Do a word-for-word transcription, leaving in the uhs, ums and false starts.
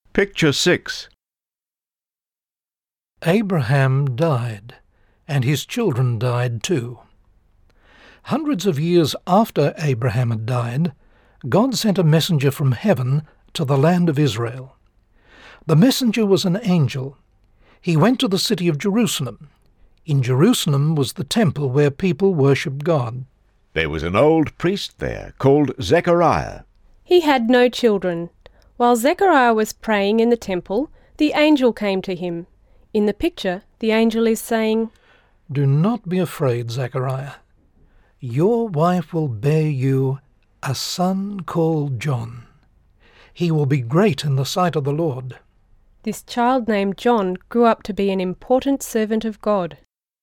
Picture six. Abraham died, and his children died too. Hundreds of years after Abraham had died, God sent a messenger from heaven to the land of Israel. The messenger was an angel. He went to the city of Jerusalem. In Jerusalem was the temple where people worshipped God. There was an old priest there called Zechariah. He had no children. While Zechariah was praying in the temple, the angel came to him. In the picture, the angel is saying, "Do not be afraid, Zechariah. Your wife will bear you a son called John. He will be great in the sight of the Lord." This child named John grew up to be an important servant of God.